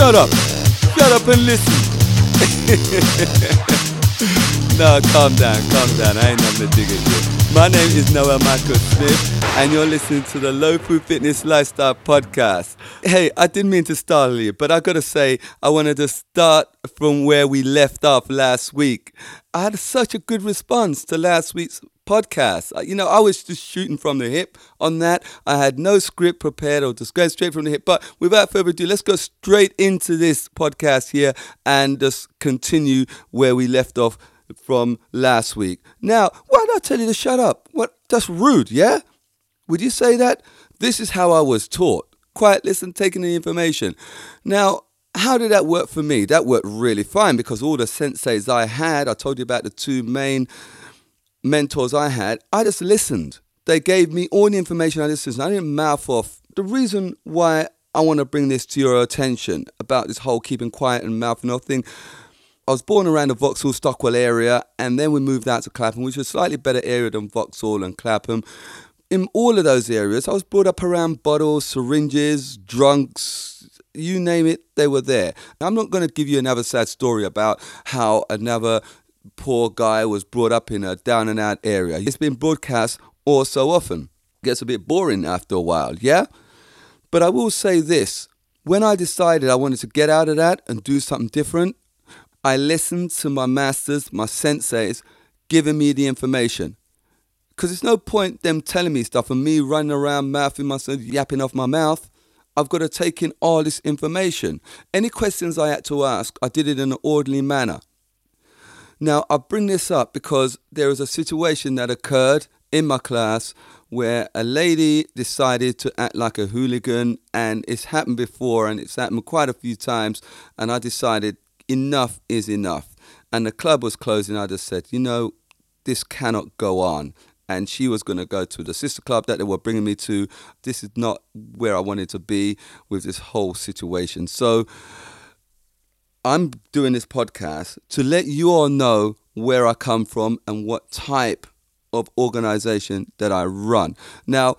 Shut up. Shut up and listen. No, calm down. I ain't nothing to dig at you. My name is Noel Michael Smith, and you're listening to the Low Food Fitness Lifestyle Podcast. Hey, I didn't mean to startle you, but I gotta say, I wanted to start from where we left off last week. I had such a good response to last week's podcast. I was just shooting from the hip on that. I had no script prepared or just going straight from the hip. But without further ado, let's go straight into this podcast here and just continue where we left off from last week. Now, why did I tell you to shut up? What? That's rude, yeah? Would you say that? This is how I was taught. Quiet, listen, taking the information. Now, how did that work for me? That worked really fine because all the senseis I had, I told you about the two main mentors I had, I just listened. They gave me all the information I listened. I didn't mouth off. The reason why I want to bring this to your attention about this whole keeping quiet and mouthing off thing, I was born around the Vauxhall Stockwell area, and then we moved out to Clapham, which is a slightly better area than Vauxhall and Clapham. In all of those areas, I was brought up around bottles, syringes, drunks, you name it, they were there. I'm not going to give you another sad story about how another poor guy was brought up in a down and out area. It's been broadcast all so often. It gets a bit boring after a while, yeah? But I will say this. When I decided I wanted to get out of that and do something different, I listened to my masters, my senseis, giving me the information. Because there's no point them telling me stuff and me running around mouthing myself, yapping off my mouth. I've got to take in all this information. Any questions I had to ask, I did it in an orderly manner. Now, I bring this up because there was a situation that occurred in my class where a lady decided to act like a hooligan, and it's happened before and it's happened quite a few times, and I decided enough is enough. And the club was closing. I just said, this cannot go on. And she was going to go to the sister club that they were bringing me to. This is not where I wanted to be with this whole situation. So I'm doing this podcast to let you all know where I come from and what type of organization that I run. Now,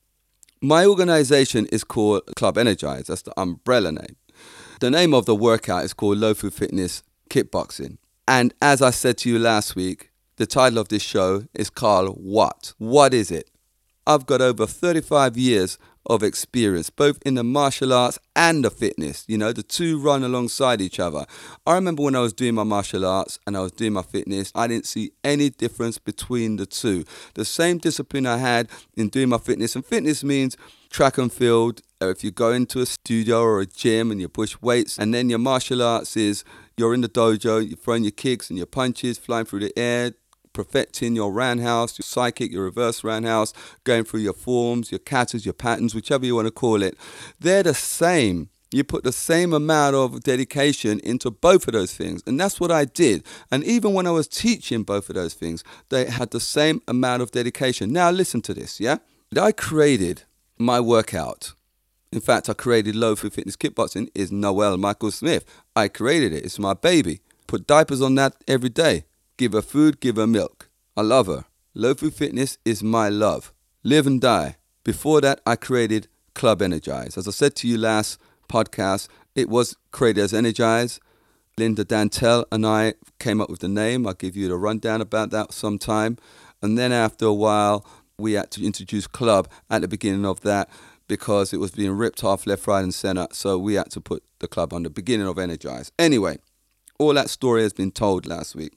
my organization is called Club Energize. That's the umbrella name. The name of the workout is called Low Food Fitness Kickboxing. And as I said to you last week, the title of this show is called What? What is it? I've got over 35 years of experience, both in the martial arts and the fitness. The two run alongside each other. I remember when I was doing my martial arts and I was doing my fitness, I didn't see any difference between the two. The same discipline I had in doing my fitness, and fitness means track and field. If you go into a studio or a gym and you push weights, and then your martial arts is you're in the dojo, you're throwing your kicks and your punches, flying through the air, perfecting your roundhouse, your side kick, your reverse roundhouse, going through your forms, your katas, your patterns, whichever you want to call it. They're the same. You put the same amount of dedication into both of those things. And that's what I did. And even when I was teaching both of those things, they had the same amount of dedication. Now listen to this, yeah? I created my workout. In fact, I created Low Food Fitness Kickboxing is Noel Michael Smith. I created it. It's my baby. Put diapers on that every day. Give her food, give her milk. I love her. Low Food Fitness is my love. Live and die. Before that, I created Club Energize. As I said to you last podcast, it was created as Energize. Linda Dantel and I came up with the name. I'll give you the rundown about that sometime. And then after a while, we had to introduce Club at the beginning of that because it was being ripped off left, right, and center. So we had to put the club on the beginning of Energize. Anyway, all that story has been told last week.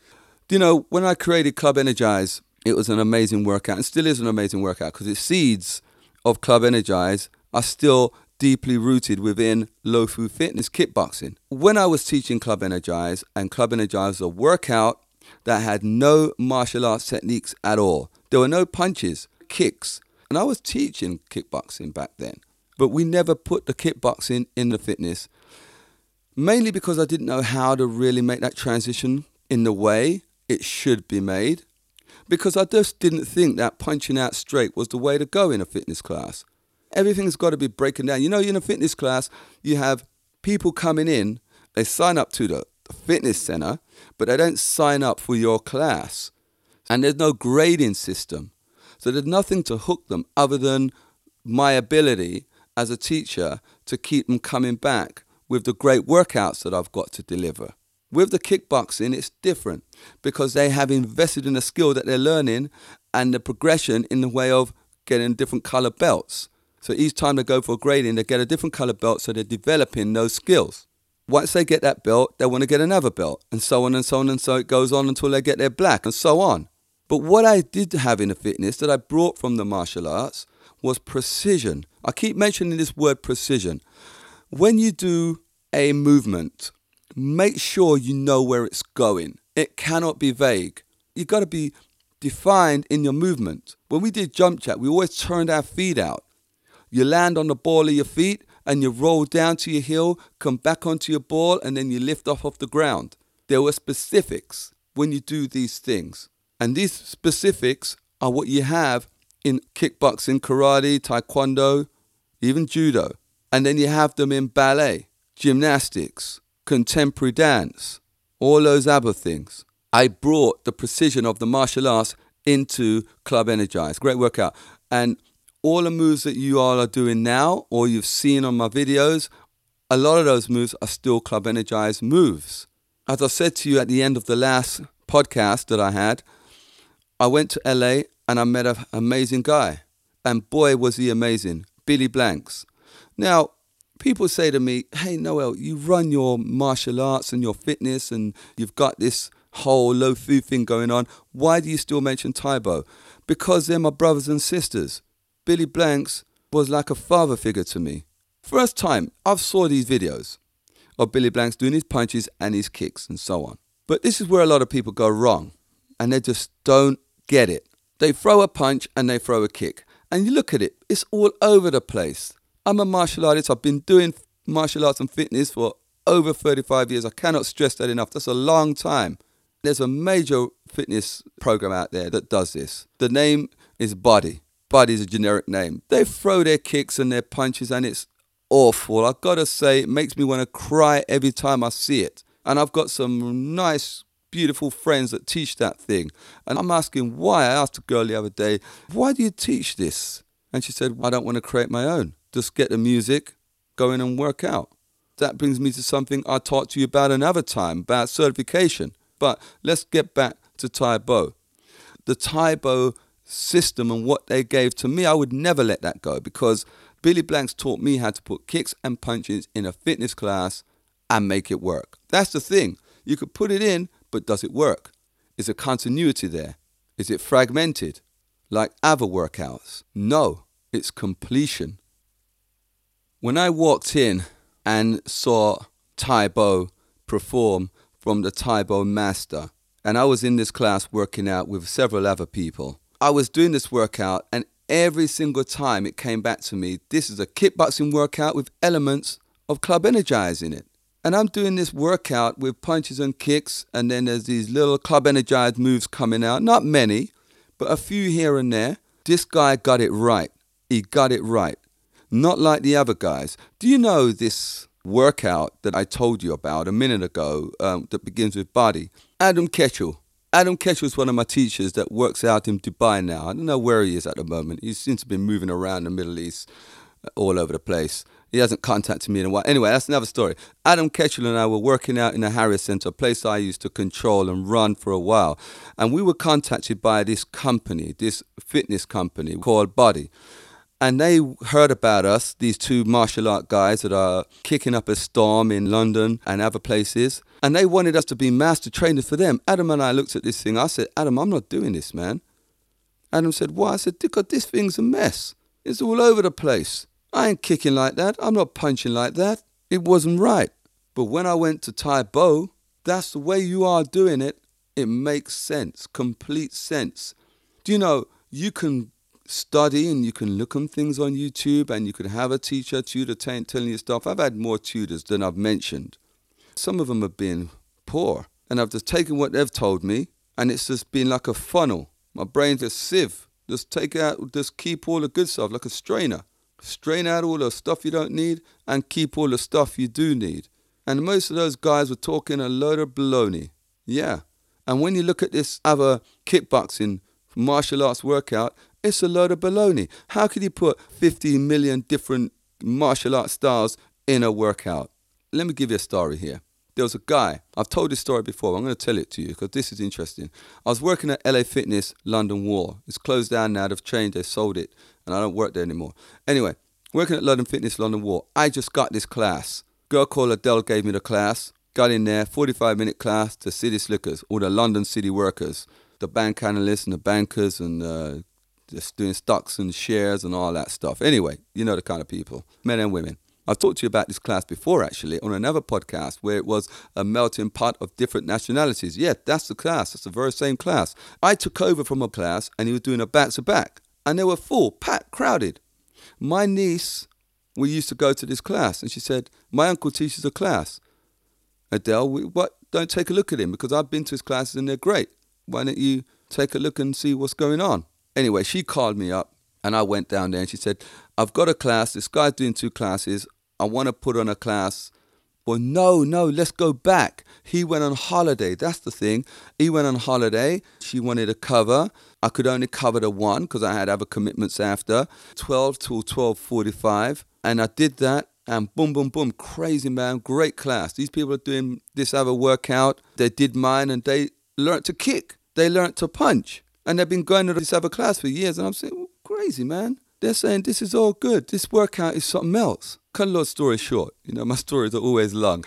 When I created Club Energize, it was an amazing workout and still is an amazing workout because the seeds of Club Energize are still deeply rooted within Low Food Fitness Kickboxing. When I was teaching Club Energize, and Club Energize was a workout that had no martial arts techniques at all. There were no punches, kicks. And I was teaching kickboxing back then. But we never put the kickboxing in the fitness. Mainly because I didn't know how to really make that transition in the way it should be made. Because I just didn't think that punching out straight was the way to go in a fitness class. Everything's got to be breaking down. In a fitness class, you have people coming in, they sign up to the fitness center, but they don't sign up for your class. And there's no grading system. So there's nothing to hook them other than my ability as a teacher to keep them coming back with the great workouts that I've got to deliver. With the kickboxing, it's different because they have invested in the skill that they're learning and the progression in the way of getting different color belts. So each time they go for a grading, they get a different color belt, so they're developing those skills. Once they get that belt, they want to get another belt, and so on and so on, and so it goes on until they get their black, and so on. But what I did have in the fitness that I brought from the martial arts was precision. I keep mentioning this word precision. When you do a movement, make sure you know where it's going. It cannot be vague. You've got to be defined in your movement. When we did jump jack, we always turned our feet out. You land on the ball of your feet and you roll down to your heel, come back onto your ball, and then you lift off the ground. There were specifics when you do these things. And these specifics are what you have in kickboxing, karate, taekwondo, even judo. And then you have them in ballet, gymnastics, contemporary dance, all those other things. I brought the precision of the martial arts into Club Energize. Great workout. And all the moves that you all are doing now, or you've seen on my videos, a lot of those moves are still Club Energize moves. As I said to you at the end of the last podcast that I had, I went to LA and I met an amazing guy. And boy, was he amazing. Billy Blanks. Now, people say to me, hey, Noel, you run your martial arts and your fitness and you've got this whole low food thing going on. Why do you still mention Tae Bo? Because they're my brothers and sisters. Billy Blanks was like a father figure to me. First time I've saw these videos of Billy Blanks doing his punches and his kicks and so on. But this is where a lot of people go wrong and they just don't get it. They throw a punch and they throw a kick. And you look at it, it's all over the place. I'm a martial artist. I've been doing martial arts and fitness for over 35 years. I cannot stress that enough. That's a long time. There's a major fitness program out there that does this. The name is Body. Body is a generic name. They throw their kicks and their punches and it's awful. I've got to say, it makes me want to cry every time I see it. And I've got some nice, beautiful friends that teach that thing. And I'm asking why. I asked a girl the other day, why do you teach this? And she said, I don't want to create my own. Just get the music, go in and work out. That brings me to something I talked to you about another time, about certification. But let's get back to Tae Bo. The Tae Bo system and what they gave to me, I would never let that go because Billy Blanks taught me how to put kicks and punches in a fitness class and make it work. That's the thing. You could put it in, but does it work? Is there continuity there? Is it fragmented like other workouts? No, it's completion. When I walked in and saw Tae Bo perform from the Tae Bo master, and I was in this class working out with several other people, I was doing this workout and every single time it came back to me, this is a kickboxing workout with elements of Club Energize in it. And I'm doing this workout with punches and kicks, and then there's these little Club Energize moves coming out. Not many, but a few here and there. This guy got it right. He got it right. Not like the other guys. Do you know this workout that I told you about a minute ago that begins with Body? Adam Ketchel. Adam Ketchel is one of my teachers that works out in Dubai now. I don't know where he is at the moment. He seems to be moving around the Middle East all over the place. He hasn't contacted me in a while. Anyway, that's another story. Adam Ketchel and I were working out in the Harris Center, a place I used to control and run for a while. And we were contacted by this company, this fitness company called Body. And they heard about us, these two martial art guys that are kicking up a storm in London and other places. And they wanted us to be master trainers for them. Adam and I looked at this thing. I said, Adam, I'm not doing this, man. Adam said, why? I said, because this thing's a mess. It's all over the place. I ain't kicking like that. I'm not punching like that. It wasn't right. But when I went to Tae Bo, that's the way you are doing it. It makes sense, complete sense. Do you know, you can study and you can look on things on YouTube and you can have a teacher, tutor telling you stuff. I've had more tutors than I've mentioned. Some of them have been poor and I've just taken what they've told me and it's just been like a funnel. My brain's a sieve. Just keep all the good stuff like a strainer. Strain out all the stuff you don't need and keep all the stuff you do need. And most of those guys were talking a load of baloney. Yeah. And when you look at this other kickboxing martial arts workout, it's a load of baloney. How could you put 50 million different martial arts styles in a workout? let me give you a story here. There was a guy, I've told this story before, but I'm going to tell it to you because this is interesting. I was working at LA Fitness London Wall. It's closed down now, they've changed, they sold it, and I don't work there anymore. Anyway, working at London Fitness London Wall, I just got this class. Girl called Adele gave me the class, got in there, 45-minute class to City Slickers, all the London City workers, the bank analysts and the bankers and just doing stocks and shares and all that stuff. Anyway, you know the kind of people, men and women. I've talked to you about this class before, actually, on another podcast where it was a melting pot of different nationalities. Yeah, that's the class. That's the very same class. I took over from a class and he was doing a back-to-back. And they were full, packed, crowded. My niece, we used to go to this class. And she said, my uncle teaches a class. Adele, don't take a look at him because I've been to his classes and they're great. Why don't you take a look and see what's going on? Anyway, she called me up and I went down there and she said, I've got a class. This guy's doing 2 classes. I want to put on a class. Well, no, let's go back. He went on holiday. That's the thing. He went on holiday. She wanted a cover. I could only cover the one because I had other commitments after. 12 till 12:45. And I did that. And boom, boom, boom. Crazy, man. Great class. These people are doing this other workout. They did mine and they learned to kick. They learned to punch. And they've been going to this other class for years. And I'm saying, well, crazy, man. They're saying this is all good. This workout is something else. Cut a long story short. You know, my stories are always long.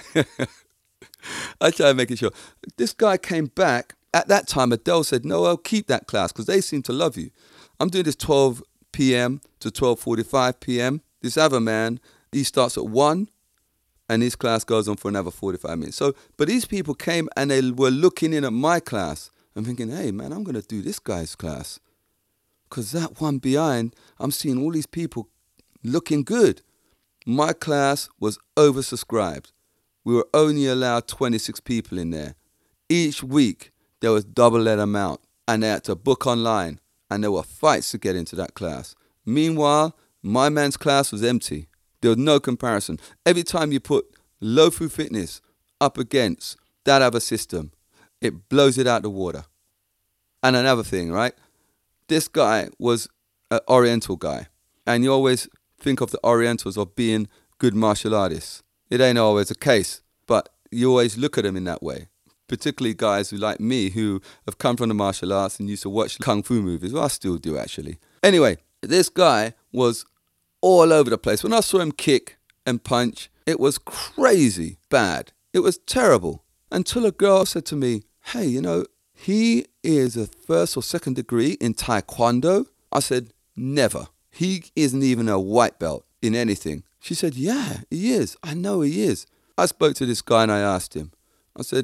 I try to make it short. This guy came back. At that time, Adele said, no, I'll keep that class because they seem to love you. I'm doing this 12 p.m. to 12:45 p.m. This other man, he starts at 1 and his class goes on for another 45 minutes. So, but these people came and they were looking in at my class. I'm thinking, hey, man, I'm going to do this guy's class. Because that one behind, I'm seeing all these people looking good. My class was oversubscribed. We were only allowed 26 people in there. Each week, there was double that amount. And they had to book online. And there were fights to get into that class. Meanwhile, my man's class was empty. There was no comparison. Every time you put Lofu Fitness up against that other system, it blows it out the water. And another thing, right? This guy was an Oriental guy. And you always think of the Orientals of being good martial artists. It ain't always the case, but you always look at them in that way. Particularly guys who like me who have come from the martial arts and used to watch Kung Fu movies. Well, I still do, actually. Anyway, this guy was all over the place. When I saw him kick and punch, it was crazy bad. It was terrible. Until a girl said to me, hey, you know, he is a 1st or 2nd degree in Taekwondo. I said, never. He isn't even a white belt in anything. She said, yeah, he is. I know he is. I spoke to this guy and I asked him. I said,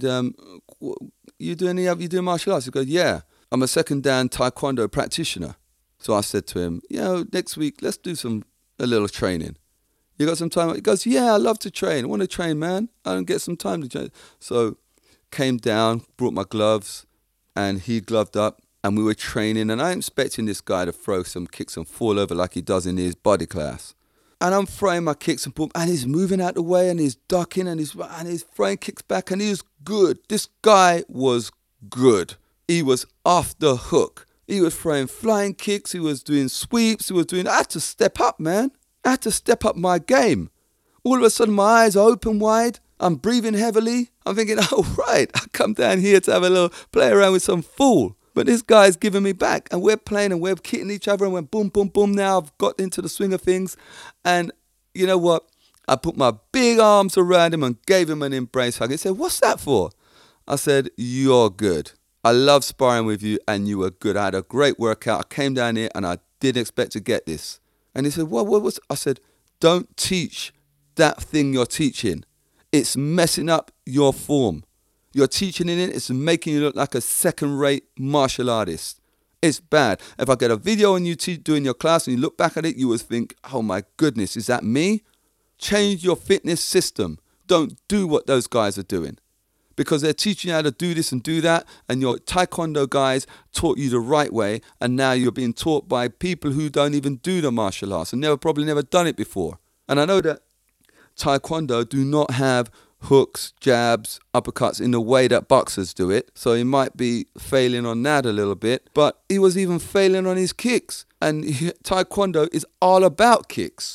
you do martial arts? He goes, yeah, I'm a 2nd dan Taekwondo practitioner. So I said to him, next week, let's do a little training. You got some time? He goes, yeah, I love to train. I want to train, man. I don't get some time to train. So came down, brought my gloves, and he gloved up, and we were training, and I'm expecting this guy to throw some kicks and fall over like he does in his body class. And I'm throwing my kicks and boom, and he's moving out the way, and he's ducking, and he's throwing kicks back, and he was good. This guy was good. He was off the hook. He was throwing flying kicks, he was doing sweeps, I had to step up, man. I had to step up my game. All of a sudden, my eyes are open wide. I'm breathing heavily. I'm thinking, oh, right, I come down here to have a little play around with some fool. But this guy's giving me back. And we're playing and we're hitting each other and we're boom, boom, boom. Now I've got into the swing of things. And you know what? I put my big arms around him and gave him an embrace hug. He said, what's that for? I said, you're good. I love sparring with you and you were good. I had a great workout. I came down here and I didn't expect to get this. And he said, what was? I said, don't teach that thing you're teaching. It's messing up your form. You're teaching in it, it's making you look like a second-rate martial artist. It's bad. If I get a video on you doing your class and you look back at it, you would think, oh my goodness, is that me? Change your fitness system. Don't do what those guys are doing. Because they're teaching you how to do this and do that, and your Taekwondo guys taught you the right way, and now you're being taught by people who don't even do the martial arts and probably never done it before. And I know that Taekwondo do not have hooks, jabs, uppercuts in the way that boxers do it. So he might be failing on that a little bit. But he was even failing on his kicks. And Taekwondo is all about kicks.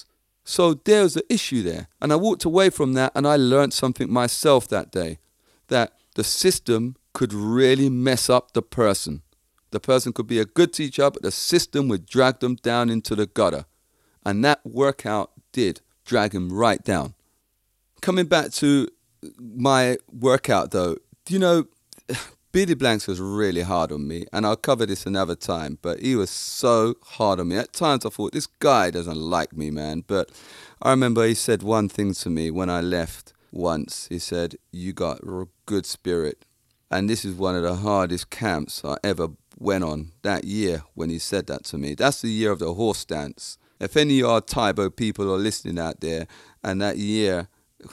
So there was an issue there. And I walked away from that and I learned something myself that day, that the system could really mess up the person. The person could be a good teacher, but the system would drag them down into the gutter. And that workout did drag him right down. Coming back to my workout though, Billy Blanks was really hard on me, and I'll cover this another time, but he was so hard on me. At times I thought, this guy doesn't like me, man. But I remember he said one thing to me when I left once. He said, you got a good spirit. And this is one of the hardest camps I ever went on that year when he said that to me. That's the year of the horse dance. If any of our Taibo people are listening out there, and that year,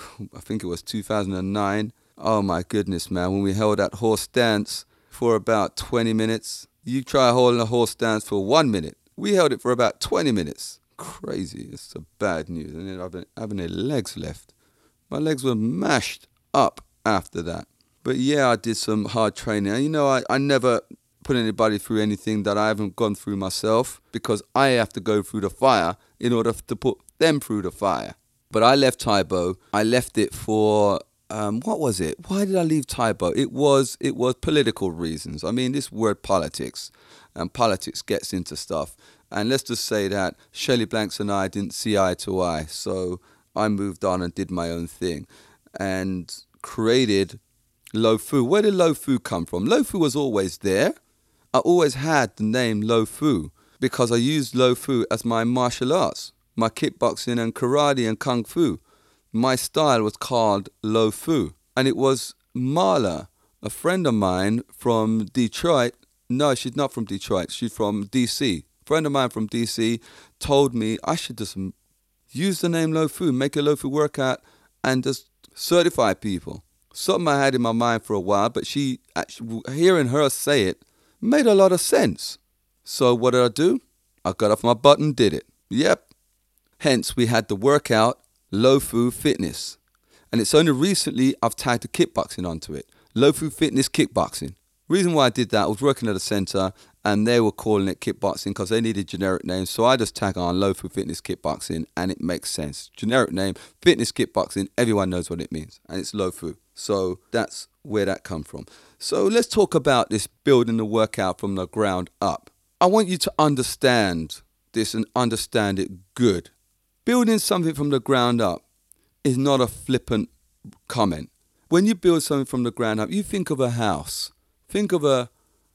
I think it was 2009, oh my goodness, man, when we held that horse dance for about 20 minutes. You try holding a horse dance for 1 minute. We held it for about 20 minutes. Crazy. It's the bad news. And then I having any legs left. My legs were mashed up after that. But yeah, I did some hard training. And I never put anybody through anything that I haven't gone through myself, because I have to go through the fire in order to put them through the fire. But I left Taibo. I left it for... what was it? Why did I leave Taibo? It was political reasons. I mean, this word politics, and politics gets into stuff. And let's just say that Shelley Blanks and I didn't see eye to eye. So I moved on and did my own thing and created Lo Fu. Where did Lo Fu come from? Lo Fu was always there. I always had the name Lo Fu because I used Lo Fu as my martial arts, my kickboxing and karate and kung fu. My style was called Lo Fu. And it was Marla, a friend of mine from Detroit. No, she's not from Detroit. She's from D.C. A friend of mine from D.C. told me I should just use the name Lo Fu, make a Lo Fu workout, and just certify people. Something I had in my mind for a while, but she, actually, hearing her say it, made a lot of sense. So what did I do? I got off my butt and did it. Yep. Hence, we had the workout Lo Fu Fitness. And it's only recently I've tagged the kickboxing onto it. Lo Fu Fitness Kickboxing. Reason why I did that, I was working at a centre and they were calling it kickboxing because they needed generic names. So I just tag on Lo Fu Fitness Kickboxing and it makes sense. Generic name, fitness kickboxing, everyone knows what it means. And it's Lo Fu. So that's where that come from. So let's talk about this building the workout from the ground up. I want you to understand this and understand it good. Building something from the ground up is not a flippant comment. When you build something from the ground up, you think of a house. Think of a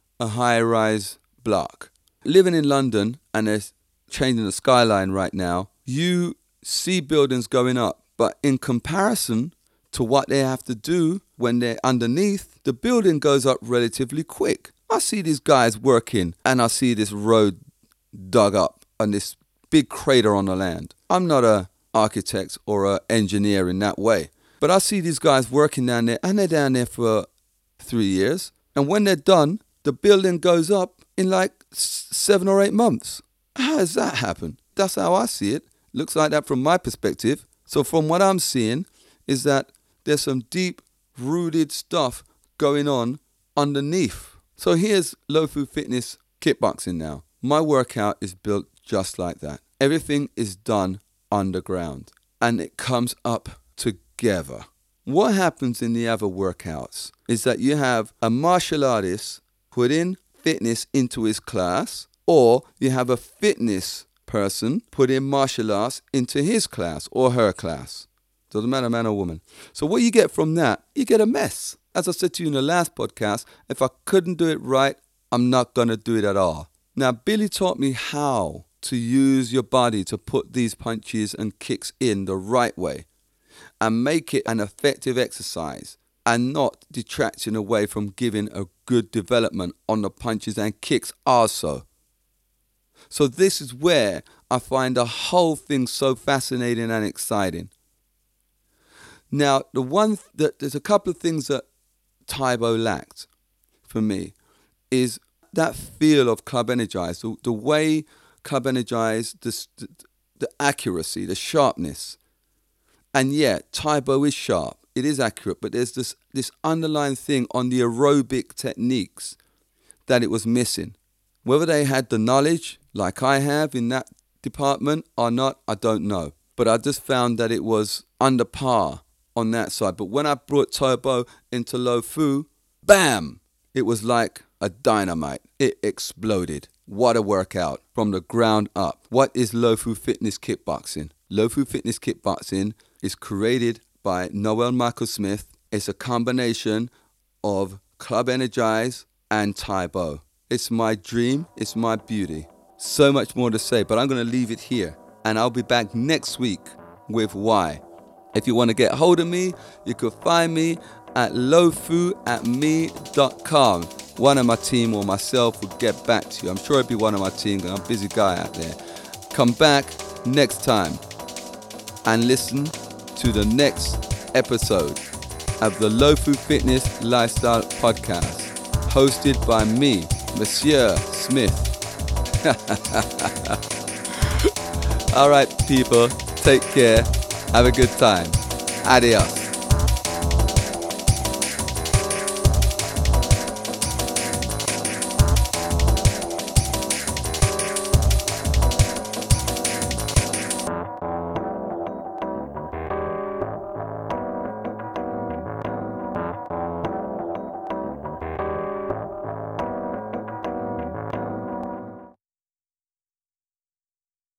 high-rise block. Living in London, and they're changing the skyline right now, you see buildings going up. But in comparison to what they have to do when they're underneath, the building goes up relatively quick. I see these guys working, and I see this road dug up and this big crater on the land. I'm not an architect or an engineer in that way, but I see these guys working down there, and they're down there for 3 years. And when they're done, the building goes up in like 7 or 8 months. How does that happen? That's how I see it. Looks like that from my perspective. So from what I'm seeing is that there's some deep-rooted stuff going on underneath. So here's Lo Fu Fitness Kickboxing now. My workout is built just like that. Everything is done underground and it comes up together. What happens in the other workouts is that you have a martial artist putting fitness into his class, or you have a fitness person putting martial arts into his class or her class. Doesn't matter, man or woman. So what you get from that, you get a mess. As I said to you in the last podcast, if I couldn't do it right, I'm not going to do it at all. Now, Billy taught me how to use your body to put these punches and kicks in the right way and make it an effective exercise and not detracting away from giving a good development on the punches and kicks also. So this is where I find the whole thing so fascinating and exciting. Now, there's a couple of things that Taibo lacked for me is that feel of Club Energize, the way Club Energize, the accuracy, the sharpness. And yet, Taibo is sharp, it is accurate, but there's this underlying thing on the aerobic techniques that it was missing. Whether they had the knowledge, like I have in that department or not, I don't know. but I just found that it was under par on that side. But when I brought Taobao into Lo Fu, bam! It was like a dynamite. It exploded. What a workout from the ground up. What is Lo Fu Fitness Kickboxing? Lo Fu Fitness Kickboxing is created by Noel Michael Smith. It's a combination of Club Energize and Taobao. It's my dream. It's my beauty. So much more to say, but I'm going to leave it here. And I'll be back next week with why. If you want to get hold of me, you can find me at lofu@me.com. One of my team or myself will get back to you. I'm sure it'll be one of my team, because I'm a busy guy out there. Come back next time and listen to the next episode of the Lo Fu Fitness Lifestyle Podcast, hosted by me, Monsieur Smith. All right, people, take care. Have a good time. Adios.